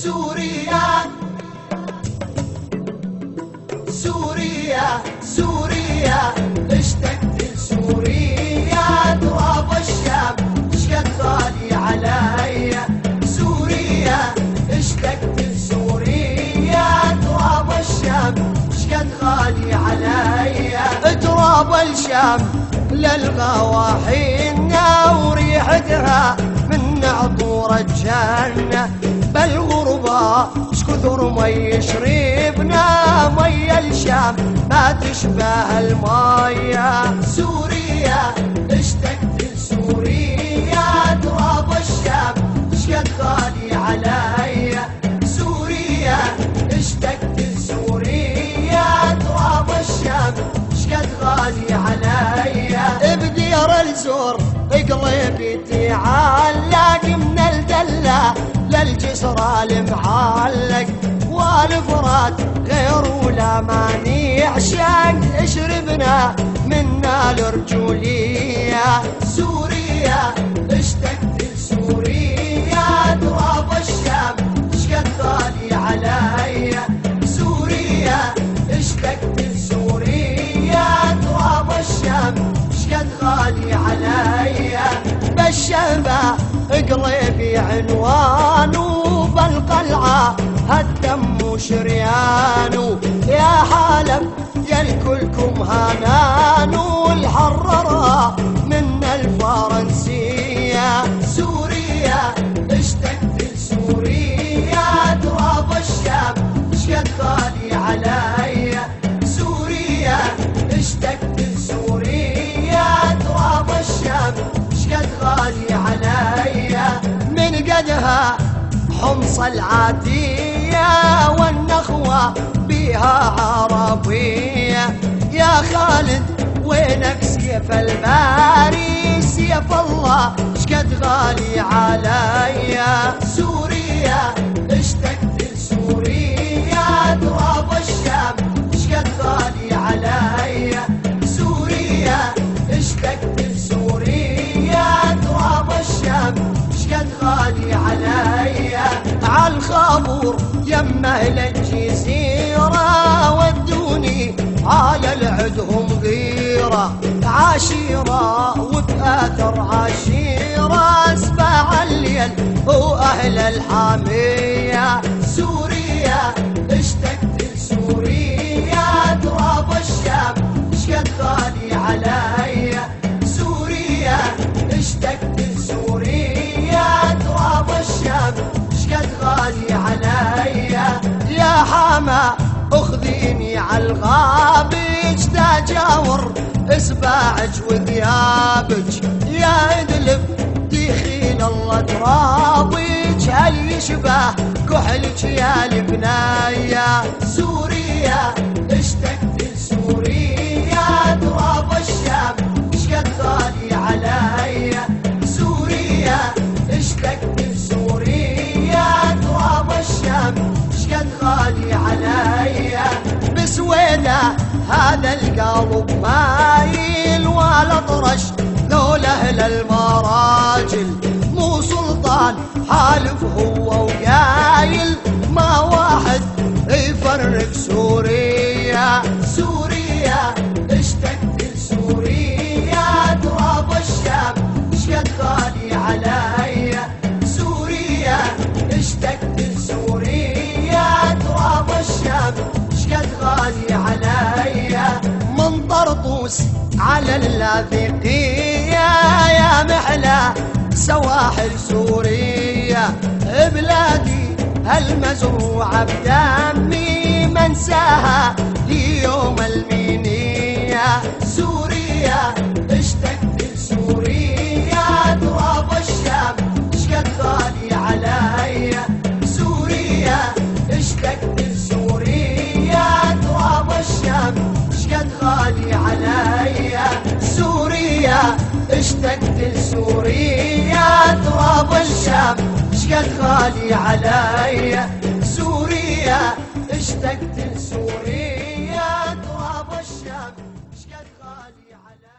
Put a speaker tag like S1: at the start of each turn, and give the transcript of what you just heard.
S1: سوريا سوريا سوريا اشتقت لسوريا تراب الشام شقد غالي عليا سوريا اشتقت لسوريا تراب الشام شقد غالي عليا تراب الشام للغواحينا وريحتها من عطور الجنة بالغربة شكثر مي يشربنا مي الشام ما تشبه المية سوريا اشتقت لسوريا تراب الشام شقد غالي عليا سوريا اشتقت لسوريا تراب الشام شقد غالي عليا بدير الزور قلبي تعلق من الدلة للجسر المعلق والفرات غير ولا ماني عشان اشربنا منا الرجولية سوريا اشتقت لسوريا تراب الشام شقد غالي عليا سوريا اشتقت لسوريا تراب الشام شقد غالي عليا بالشبه قلبي عنوانه بالقلعة هالدم شريانه يا حالف يا الكلكم هانانو الحررة من الفرنسية سوريا اشتقت لسوريا تراب الشام شقد غالي عليا سوريا اشتقت لسوريا تراب الشام شقد غالي عليا من قدها حمص العاتية والنخوة بها عربية يا خالد وينك سيف الباري سيف الله شقد غالي عليا سوريا اشتقت لسوريا تراب الشام شقد غالي عليا سوريا اشتقت لسوريا تراب الشام شقد غالي عليا عالخابور يم اهل الجزيرة ودوني على العدهم غيرة عشيرة وبآثر عشيرة اسبع الليل واهل الحامية سوريا اشتقت لسوريا تراب الشام شقد غالي عليا سوريا اشتقت لسوريا تراب الشام شقد غالي عليا يا حما اخذيني عالغابج تجاور اسباعج وثيابج يا ادلب دخيل الله ترابج هل يشبه كحلج يا البنايا سوريا اشتقت لسوريا تراب الشام شقد غالي عليا سوريا اشتقت لسوريا تراب الشام شقد غالي عليا بسويدة هذا القلب مايل والاطرش ذول اهل المراجل مو سلطان حالف هو وقايل ما واحد يفرق سوريا سوريا اشتقت لسوريا تراب الشام شقد غالي عليا سوريا اشتقت لسوريا تراب الشام شقد غالي عليا من طرطوس على اللاذقية يا محلى سواحل سوريا بلادي هالمزروعة بدمي منساها ليوم المنية سوريا اشتقت لسوريا تراب الشام شقد غالي عليا سوريا اشتقت لسوريا تراب الشام شقد غالي عليا سوريا اشتقت لسوريا تراب الشام شقد غالي عليا سوريا اشتقت لسوريا تراب الشام شقد غالي عليا